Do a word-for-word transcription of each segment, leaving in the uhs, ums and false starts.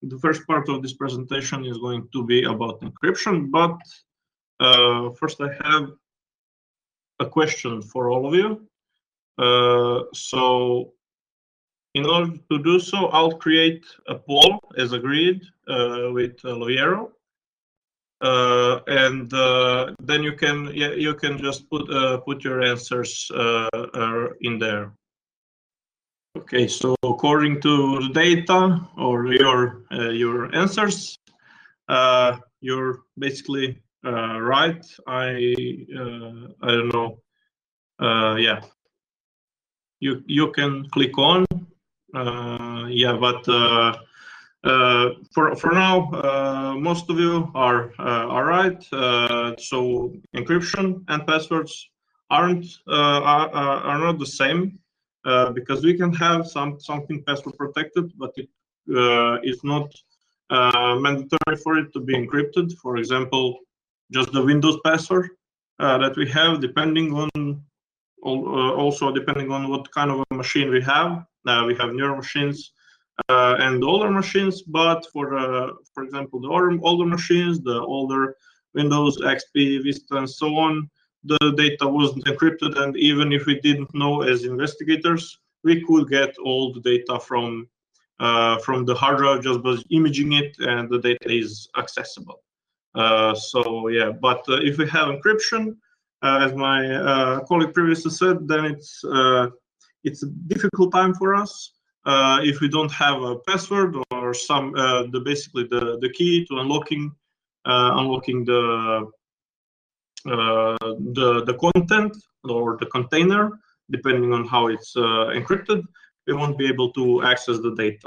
the first part of this presentation is going to be about encryption, but uh, first I have a question for all of you. Uh, so in order to do so, I'll create a poll as agreed uh, with uh, Loiero. Uh, and uh, then you can yeah, you can just put uh, put your answers uh, uh, in there. Okay, so according to the data or your uh, your answers, uh, you're basically uh, right. I uh, I don't know. Uh, yeah, you you can click on. Uh, yeah, but. Uh, Uh, for for now, uh, most of you are uh, are right. Uh, so encryption and passwords aren't uh, are, are not the same uh, because we can have some something password protected, but it uh, is not uh, mandatory for it to be encrypted. For example, just the Windows password uh, that we have, depending on uh, also depending on what kind of a machine we have. Uh, we have newer machines. Uh, and older machines, but for uh, for example, the older machines, the older Windows, X P, Vista, and so on, the data wasn't encrypted, and even if we didn't know as investigators, we could get all the data from uh, from the hard drive just by imaging it, and the data is accessible. Uh, so yeah, but uh, if we have encryption, uh, as my uh, colleague previously said, then it's uh, it's a difficult time for us. Uh, if we don't have a password or some uh, the basically the the key to unlocking uh, unlocking the uh, the the content or the container, depending on how it's uh, encrypted, we won't be able to access the data.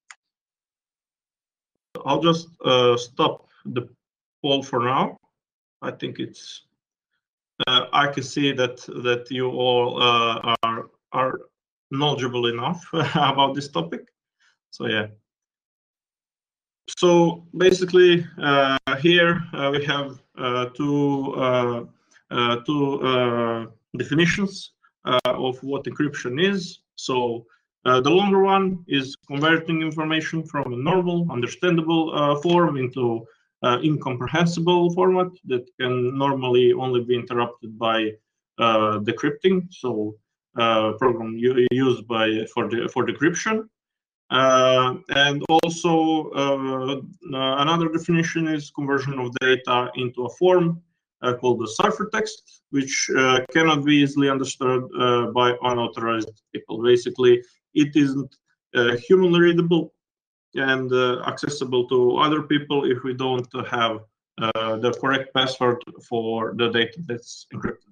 I'll just uh, stop the poll for now. I think it's uh, I can see that that you all uh, are are knowledgeable enough about this topic. So yeah. So basically, uh, here uh, we have uh, two uh, uh, two uh, definitions uh, of what encryption is. So uh, the longer one is converting information from a normal, understandable uh, form into uh, incomprehensible format that can normally only be interrupted by uh, decrypting. So uh, program used by for the for decryption. Uh, and also uh, another definition is conversion of data into a form uh, called the ciphertext, which uh, cannot be easily understood uh, by unauthorized people. Basically, it isn't uh, humanly readable and uh, accessible to other people if we don't have uh, the correct password for the data that's encrypted.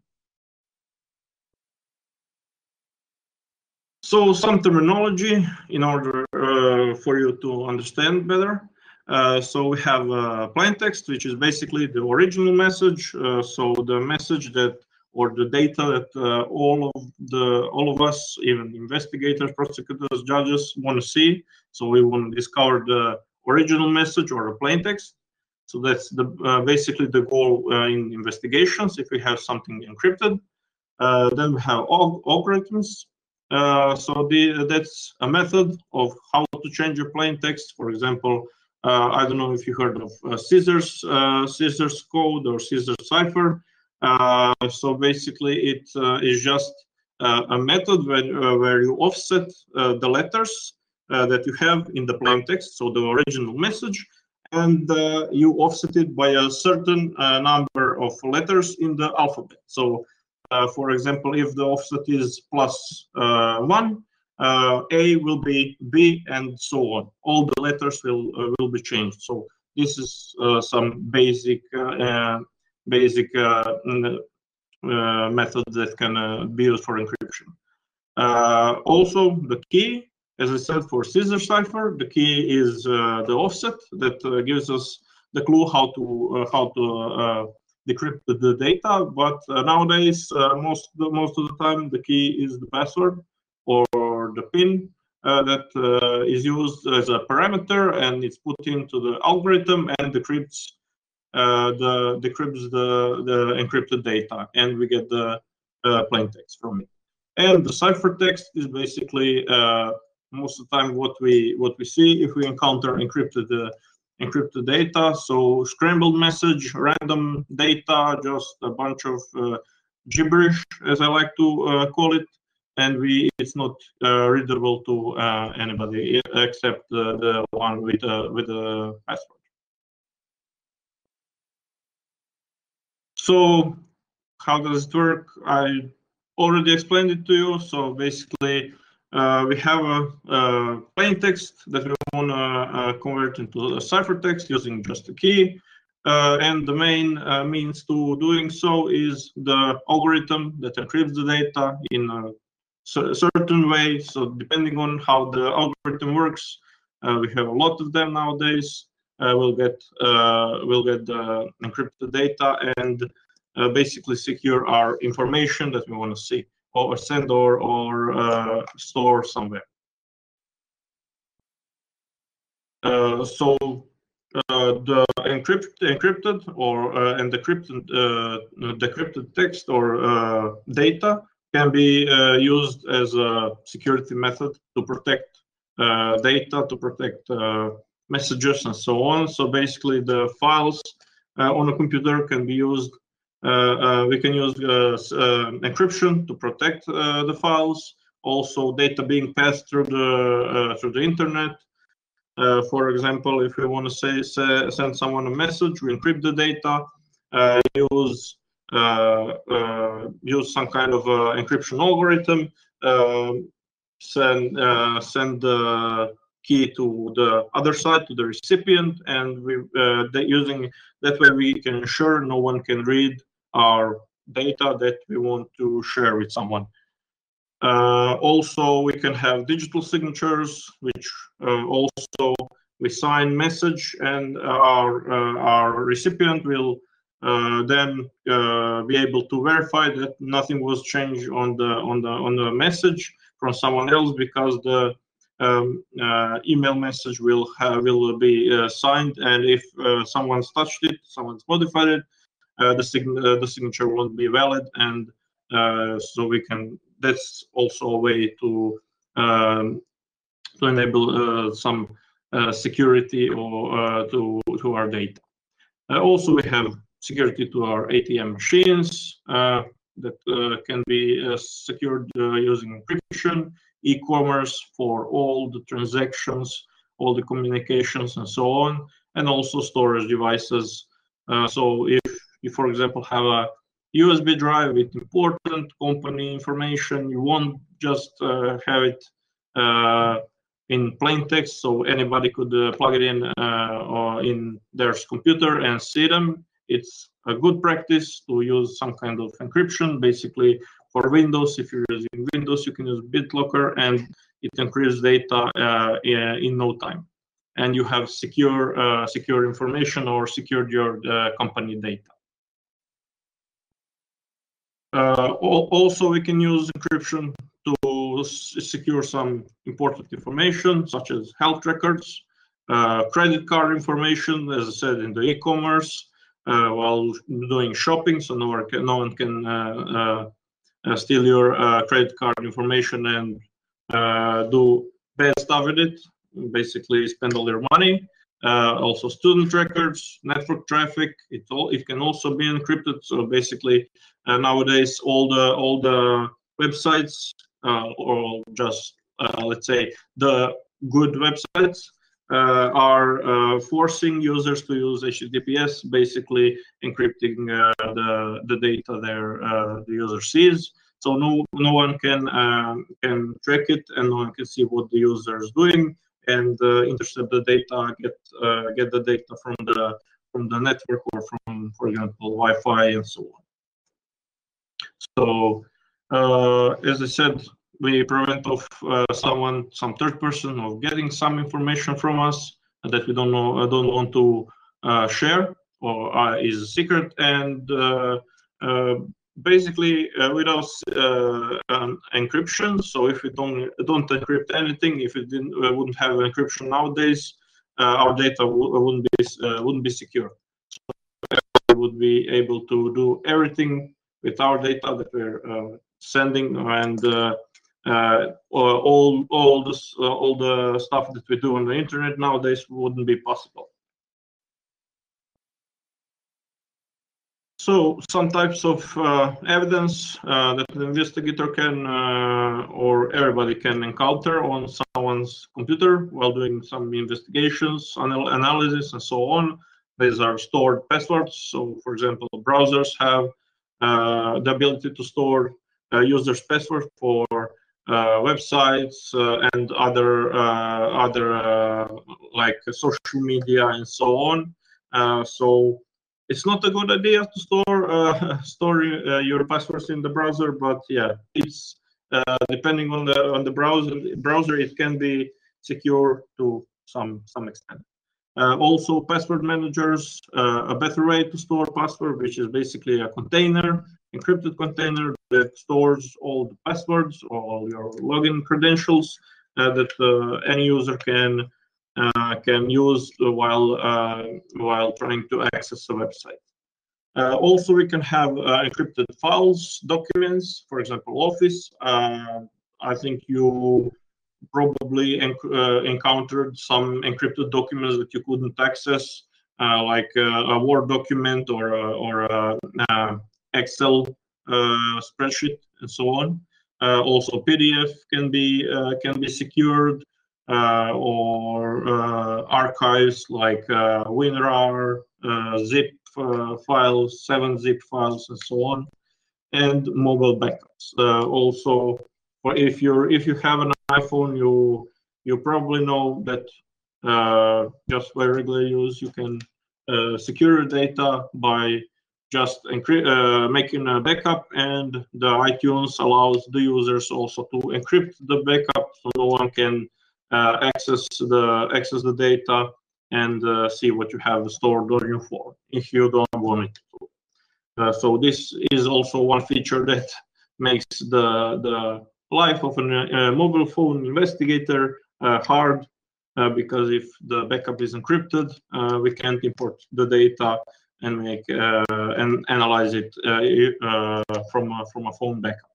So some terminology in order uh, for you to understand better. Uh, so we have uh, plain text, which is basically the original message. Uh, so the message that or the data that uh, all of the all of us, even investigators, prosecutors, judges, want to see. So we want to discover the original message or a plain text. So that's the uh, basically the goal uh, in investigations. If we have something encrypted, uh, then we have al algorithms. Uh, so the, that's a method of how to change a plain text. For example, uh, I don't know if you heard of uh, scissors, uh, scissors code or scissors cipher. Uh, so basically, it uh, is just uh, a method where, uh, where you offset uh, the letters uh, that you have in the plain text, so the original message, and uh, you offset it by a certain uh, number of letters in the alphabet. So Uh, for example, if the offset is plus uh, one, uh, A will be B, and so on. All the letters will uh, will be changed. So this is uh, some basic uh, basic uh, uh, method that can uh, be used for encryption. Uh, also, the key, as I said, for scissor cipher, the key is uh, the offset that uh, gives us the clue how to uh, how to uh, decrypt the data, but uh, nowadays uh, most most of the time the key is the password or the PIN uh, that uh, is used as a parameter, and it's put into the algorithm and decrypts uh, the decrypts the the encrypted data, and we get the uh, plain text from it. And the ciphertext is basically uh, most of the time what we what we see if we encounter encrypted uh, encrypted data. So scrambled message, random data, just a bunch of uh, gibberish, as I like to uh, call it, and we it's not uh, readable to uh, anybody except uh, the one with uh, with the password. So how does it work? I already explained it to you. So basically, uh, we have a, a plain text that we want to uh, convert into a ciphertext using just a key. Uh, and the main uh, means to doing so is the algorithm that encrypts the data in a certain way. So depending on how the algorithm works, uh, we have a lot of them nowadays. Uh, we'll get uh, we'll get the encrypted data and uh, basically secure our information that we want to see or send or or uh, store somewhere. Uh, so uh, the encrypt, encrypted or uh, and decrypted uh, decrypted text or uh, data can be uh, used as a security method to protect uh, data, to protect uh, messages, and so on. So basically, the files uh, on a computer can be used. Uh, uh, we can use uh, uh, encryption to protect uh, the files. Also, data being passed through the uh, through the internet. Uh, for example, if we want to say, say send someone a message, we encrypt the data, uh, use uh, uh, use some kind of uh, encryption algorithm, uh, send uh, send the key to the other side, to the recipient, and we uh, that using that way we can ensure no one can read our data that we want to share with someone. Uh, also, we can have digital signatures, which uh, also we sign message, and our uh, our recipient will uh, then uh, be able to verify that nothing was changed on the on the on the message from someone else, because the um, uh, email message will have, will be uh, signed, and if uh, someone's touched it, someone's modified it, uh, the sign uh, the signature won't be valid, and uh, so we can. That's also a way to um, to enable uh, some uh, security or uh, to to our data. Uh, also, we have security to our A T M machines uh, that uh, can be uh, secured uh, using encryption, e-commerce for all the transactions, all the communications, and so on, and also storage devices. Uh, so if you, for example, have a U S B drive with important company information, you won't just uh, have it uh, in plain text, so anybody could uh, plug it in uh, or in their computer and see them. It's a good practice to use some kind of encryption. Basically, for Windows, if you're using Windows, you can use BitLocker, and it encrypts data uh, in no time, and you have secure uh, secure information or secured your uh, company data. Uh, also, we can use encryption to secure some important information, such as health records, uh, credit card information, as I said, in the e-commerce, uh, while doing shopping, so no one can, no one can uh, uh, steal your uh, credit card information and uh, do bad stuff with it, basically spend all your money. Uh, also, student records, network traffic. It all it can also be encrypted. So basically, uh, nowadays all the all the websites, uh, or just uh, let's say the good websites, uh, are uh, forcing users to use H T T P S, basically encrypting uh, the the data there uh, the user sees. So no no one can uh, can track it, and no one can see what the user is doing, and uh, intercept the data, get uh, get the data from the from the network or from, for example, Wi-Fi and so on. So, uh, as I said, we prevent of uh, someone, some third person, of getting some information from us that we don't know, uh, don't want to uh, share, or uh, is a secret, and uh, uh, basically uh, without uh, um, encryption. So if we don't don't encrypt anything, if it didn't uh, wouldn't have encryption nowadays, uh, our data wouldn't be uh, wouldn't be secure. So we would be able to do everything with our data that we're uh, sending, and uh, uh, all all this uh, all the stuff that we do on the internet nowadays wouldn't be possible. So some types of uh, evidence uh, that the investigator can uh, or everybody can encounter on someone's computer while doing some investigations, anal analysis, and so on. These are stored passwords. So, for example, browsers have uh, the ability to store uh, users' password for uh, websites uh, and other uh, other uh, like social media and so on. Uh, so. It's not a good idea to store uh, store uh, your passwords in the browser, but yeah, it's uh, depending on the on the browser. Browser it can be secure to some some extent. Uh, also, password managers, uh, a better way to store password, which is basically a container, encrypted container that stores all the passwords, all your login credentials uh, that uh, any user can. Uh, can use while uh, while trying to access a website. Uh, also, we can have uh, encrypted files, documents, for example, Office. Uh, I think you probably enc uh, encountered some encrypted documents that you couldn't access, uh, like uh, a Word document or a, or a, a Excel uh, spreadsheet and so on. Uh, also, P D F can be uh, can be secured. Uh, or uh, archives like uh, WinRAR, uh, zip uh, files, seven zip files, and so on, and mobile backups. Uh, also, for if you're if you have an iPhone, you you probably know that uh, just by regular use you can uh, secure your data by just uh, making a backup, and the iTunes allows the users also to encrypt the backup so no one can Uh, access the access the data and uh, see what you have stored on your phone if you don't want it to. Uh, so this is also one feature that makes the the life of a uh, mobile phone investigator uh, hard uh, because if the backup is encrypted, uh, we can't import the data and make uh, and analyze it uh, uh, from a, from a phone backup.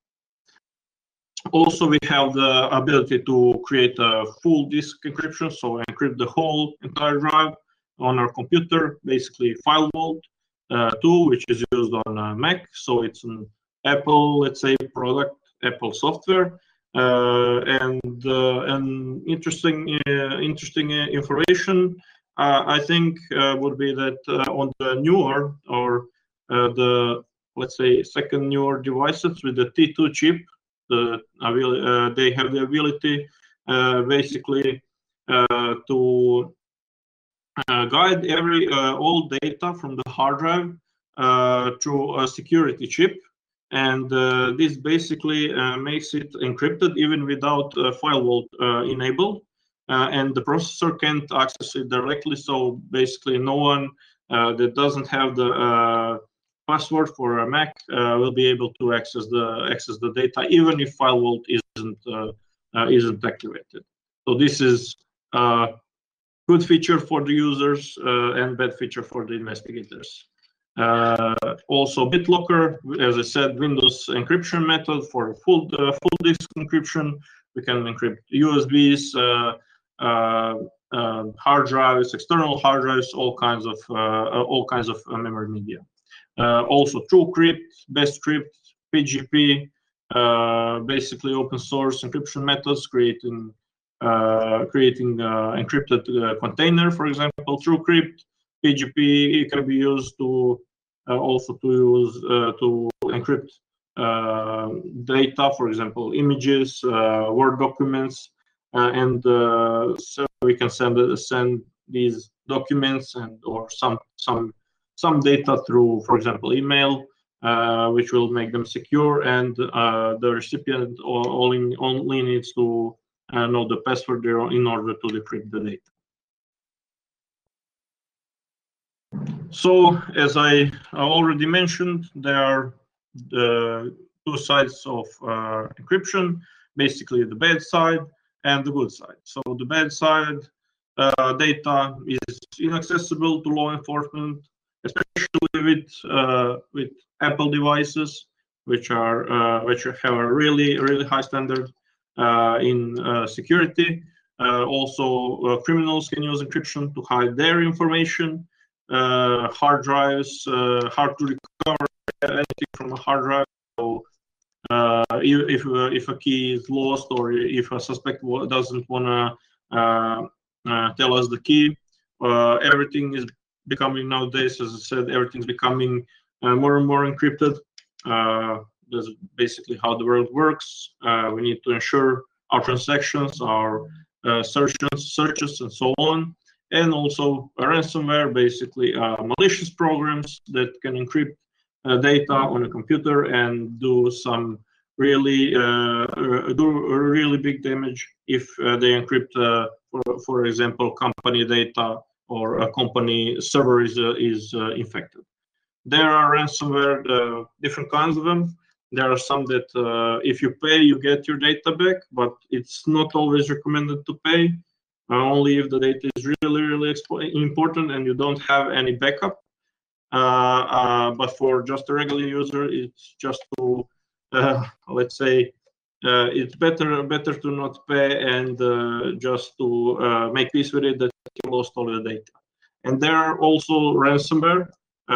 Also, we have the ability to create a full disk encryption, so encrypt the whole entire drive on our computer, basically FileVault uh, tool, which is used on uh, Mac. So it's an Apple, let's say, product, Apple software. Uh, and uh, and interesting, uh, interesting information, uh, I think, uh, would be that uh, on the newer or uh, the, let's say, second newer devices with the T two chip, The, uh, they have the ability uh, basically uh, to uh, guide every uh, all data from the hard drive uh, through a security chip, and uh, this basically uh, makes it encrypted even without uh, FileVault uh, enabled, uh, and the processor can't access it directly. So basically, no one uh, that doesn't have the uh, password for a Mac uh, will be able to access the access the data, even if FileVault isn't uh, uh, isn't activated. So this is a good feature for the users uh, and bad feature for the investigators. Uh, also, BitLocker, as I said, Windows encryption method for full uh, full disk encryption. We can encrypt U S Bs, uh, uh, uh, hard drives, external hard drives, all kinds of uh, all kinds of uh, memory media. Uh, also, TrueCrypt, BestCrypt, P G P, uh, basically open source encryption methods, creating uh, creating uh, encrypted uh, container, for example, TrueCrypt. P G P can be used to uh, also to use uh, to encrypt uh, data, for example, images, uh, Word documents, uh, and uh, so we can send send these documents and or some some some data through, for example, email, uh, which will make them secure, and uh, the recipient only only needs to uh, know the password there in order to decrypt the data. So, as I already mentioned, there are the two sides of uh, encryption, basically the bad side and the good side. So the bad side uh, data is inaccessible to law enforcement, especially with uh, with Apple devices, which are uh, which have a really really high standard. uh, in uh, security. Uh, also, uh, criminals can use encryption to hide their information. Uh, hard drives, uh, hard to recover anything from a hard drive. So, uh, if uh, if a key is lost, or if a suspect doesn't want to uh, uh, tell us the key, uh, everything is becoming nowadays, as I said, everything's becoming uh, more and more encrypted. Uh, that's basically how the world works. Uh, we need to ensure our transactions, our uh, searches, searches, and so on. And also a ransomware, basically uh, malicious programs that can encrypt uh, data on a computer and do some really uh, do really big damage if uh, they encrypt, uh, for, for example, company data, or a company server is uh, is uh, infected. There are ransomware, uh, different kinds of them. There are some that uh, if you pay, you get your data back, but it's not always recommended to pay. Uh, only if the data is really, really important and you don't have any backup. Uh, uh, but for just a regular user, it's just to, uh, let's say, uh, it's better better to not pay and uh, just to uh, make peace with it that you lost all your data. And there are also ransomware, uh,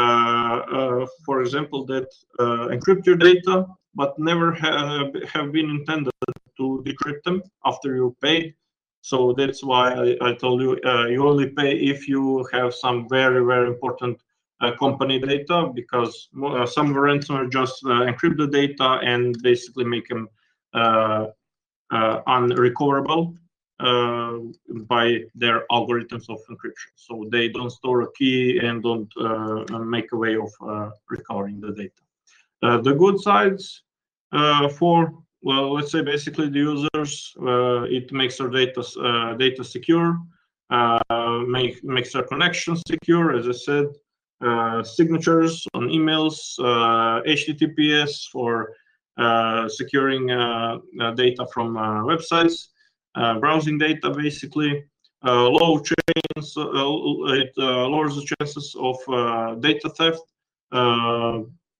uh, for example, that uh, encrypt your data, but never have, have been intended to decrypt them after you paid. So that's why I, I told you uh, you only pay if you have some very, very important uh, company data, because uh, some ransomware just uh, encrypt the data and basically make them uh, uh, unrecoverable uh, by their algorithms of encryption. So they don't store a key and don't uh, make a way of uh, recovering the data. Uh, the good sides uh, for, well, let's say basically the users, uh, it makes their data uh, data secure, uh, make, makes their connections secure, as I said, uh, signatures on emails, uh, H T T P S for uh, securing uh, uh, data from uh, websites, uh, browsing data basically, uh, low chains, uh, it uh, lowers the chances of uh, data theft, uh,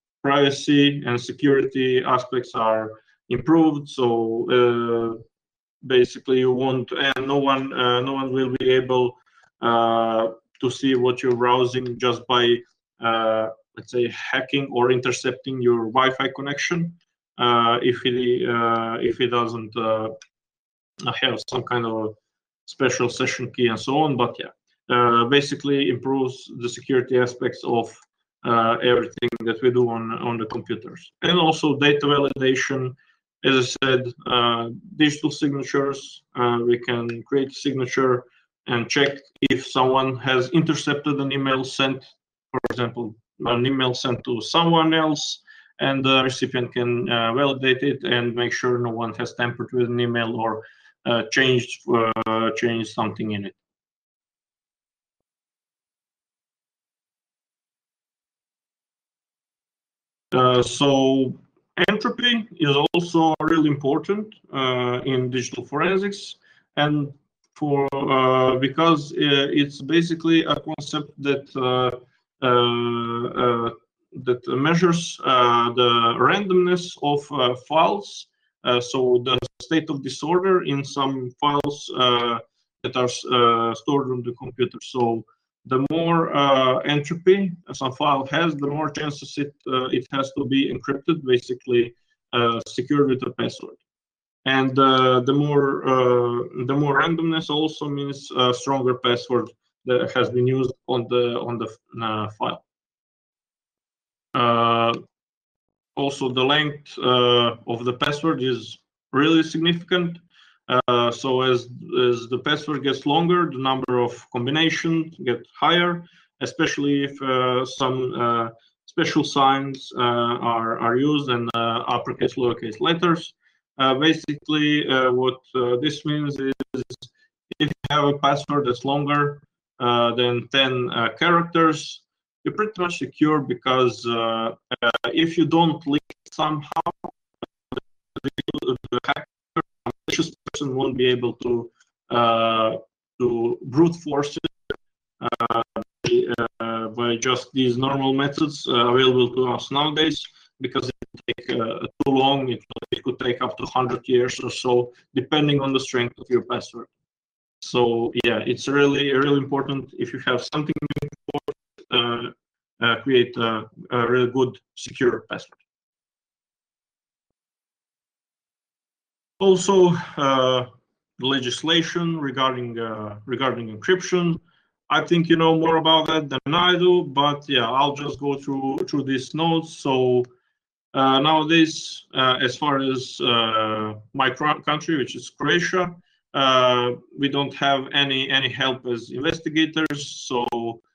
privacy and security aspects are improved. So uh, basically, you won't, and no one, uh, no one will be able uh, to see what you're browsing just by, uh, let's say, hacking or intercepting your Wi-Fi connection. Uh, if it uh, if it doesn't uh, have some kind of a special session key and so on, but yeah, uh, basically improves the security aspects of uh, everything that we do on on the computers, and also data validation. As I said, uh, digital signatures. Uh, we can create a signature and check if someone has intercepted an email sent, for example, an email sent to someone else, and the recipient can uh, validate it and make sure no one has tampered with an email or uh, changed uh, changed something in it. Uh, so entropy is also really important uh, in digital forensics, and for uh, because it's basically a concept that uh, uh, uh, that measures uh, the randomness of uh, files. Uh, so the state of disorder in some files uh, that are uh, stored on the computer. So the more uh, entropy some file has, the more chances it uh, it has to be encrypted, basically uh, secured with a password. And uh, the more uh, the more randomness also means a stronger password that has been used on the on the uh, file. Uh, also, the length uh, of the password is really significant. Uh, so as as the password gets longer, the number of combinations get higher, especially if uh, some uh, special signs uh, are are used and uh, uppercase, lowercase letters. Uh, basically, uh, what uh, this means is if you have a password that's longer uh, than ten uh, characters, you're pretty much secure, because uh, uh, if you don't leak somehow, the, the hacker, a malicious person won't be able to uh, to brute force it uh, uh, by just these normal methods uh, available to us nowadays, because it takes uh, too long. It, it could take up to one hundred years or so, depending on the strength of your password. So yeah, it's really, really important if you have something important, uh, uh, create a, a really good, secure password. Also, uh, legislation regarding uh, regarding encryption. I think you know more about that than I do, but yeah, I'll just go through through these notes. So uh, nowadays, uh, as far as uh, my country, which is Croatia, uh, we don't have any any help as investigators. So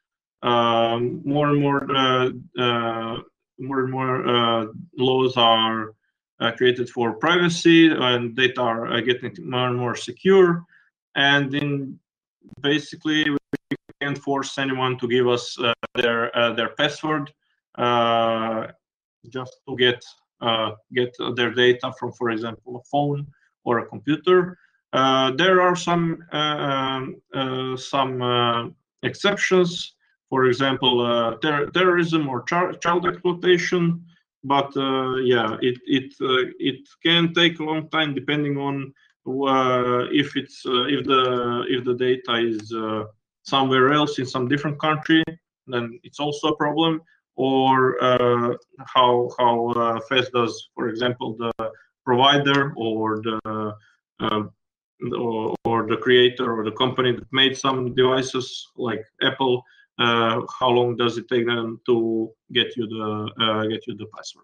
um, more and more uh, uh, more and more uh, laws are uh, created for privacy, and data are uh, getting more and more secure. And in basically, we can't force anyone to give us uh, their uh, their password uh, just to get uh, get their data from, for example, a phone or a computer. Uh, there are some uh, uh, some uh, exceptions. For example, uh, ter terrorism or child exploitation. But uh, yeah, it it uh, it can take a long time depending on uh, if it's uh, if the if the data is uh, somewhere else in some different country, then it's also a problem. Or uh, how how uh, fast does, for example, the provider or the uh, or, or the creator or the company that made some devices like Apple, uh, how long does it take them to get you the uh, get you the password?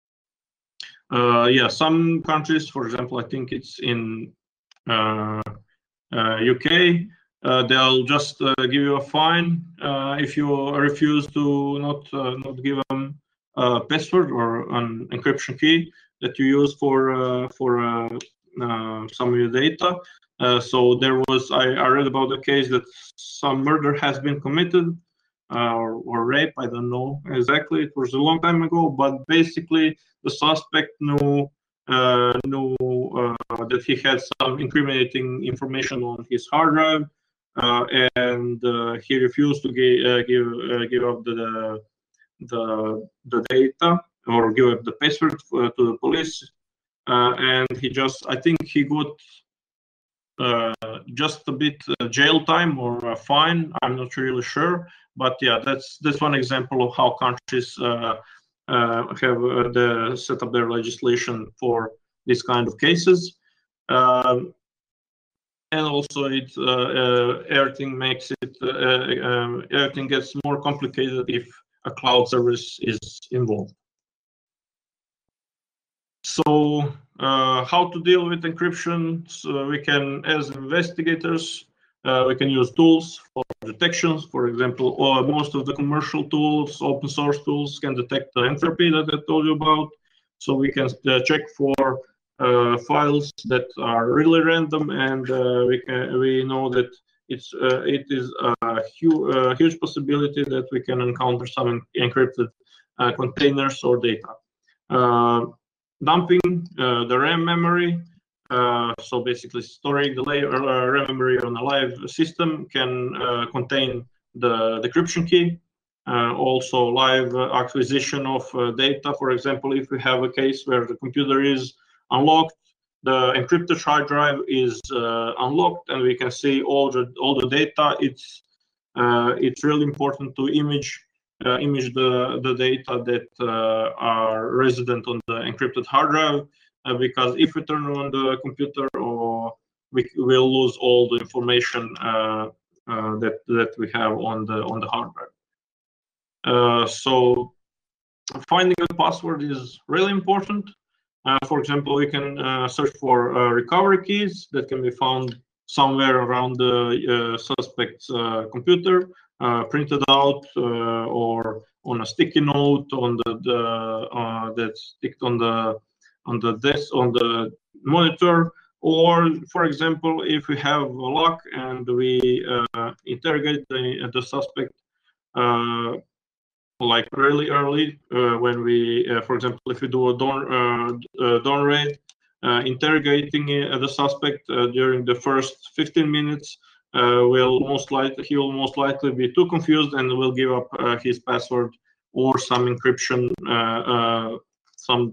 Uh, yeah, some countries, for example, I think it's in uh, uh, U K, uh, they'll just uh, give you a fine uh, if you refuse to not uh, not give them a password or an encryption key that you use for uh, for uh, uh, some of your data. Uh, so there was I, I read about the case that some murder has been committed uh, or, or rape. I don't know exactly. It was a long time ago, but basically the suspect knew uh, knew uh, that he had some incriminating information on his hard drive, uh, and uh, he refused to give uh, give uh, give up the the the data or give up the password for, to the police, uh, and he just I think he got uh, just a bit uh, jail time or a fine. I'm not really sure, but yeah, that's that's one example of how countries uh, uh, have uh, the, set up their legislation for this kind of cases. Um, and also, it uh, uh, everything makes it uh, um, everything gets more complicated if a cloud service is involved. So, uh, how to deal with encryption? So we can, as investigators, uh, we can use tools for detections. For example, or most of the commercial tools, open source tools, can detect the entropy that I told you about. So we can uh, check for uh, files that are really random, and uh, we can we know that it's uh, it is a hu uh, huge possibility that we can encounter some encrypted uh, containers or data. Uh, dumping uh, the RAM memory, uh, so basically storing the layer, uh, RAM memory on a live system can uh, contain the decryption key. Uh, also, live uh, acquisition of uh, data. For example, if we have a case where the computer is unlocked, the encrypted hard drive is uh, unlocked, and we can see all the all the data. It's uh, it's really important to image Uh, image the the data that uh, are resident on the encrypted hard drive, uh, because if we turn on the computer, or we will lose all the information uh, uh, that that we have on the on the hard drive. Uh, so finding a password is really important. Uh, for example, we can uh, search for uh, recovery keys that can be found somewhere around the uh, suspect's uh, computer, uh, printed out uh, or on a sticky note on the, the uh, that's sticked on the on the desk on the monitor. Or, for example, if we have a lock and we uh, interrogate the, the suspect, uh, like really early uh, when we, uh, for example, if we do a dawn uh, uh, dawn raid. Uh, interrogating uh, the suspect uh, during the first fifteen minutes, uh, will most likely he will most likely be too confused and will give up uh, his password or some encryption, uh, uh, some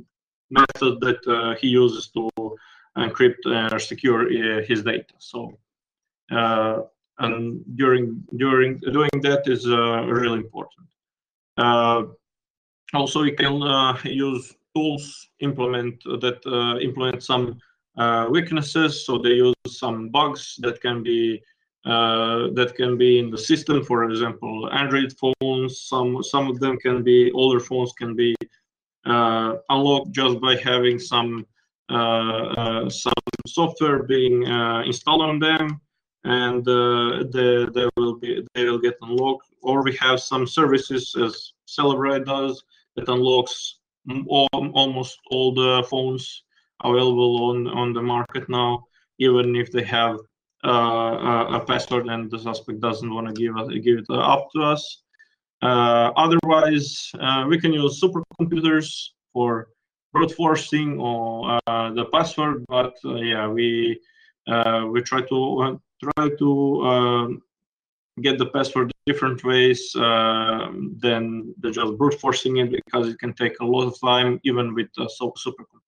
method that uh, he uses to encrypt or secure uh, his data. So, uh, and during during doing that is uh, really important. Uh, also, we can uh, use tools implement that uh, implement some uh, weaknesses. So they use some bugs that can be uh, that can be in the system. For example, Android phones. Some some of them can be older phones can be uh, unlocked just by having some uh, uh, some software being uh, installed on them, and uh, they, they will be they will get unlocked. Or we have some services, as Celebrite does, that unlocks all, almost all the phones available on on the market now, even if they have uh, a, a password and the suspect doesn't want to give give it up to us. Uh, otherwise, uh, we can use supercomputers for brute forcing or uh, the password, but uh, yeah, we uh, we try to uh, try to um, get the password different ways uh, than the just brute forcing it, because it can take a lot of time even with uh, supercomputers.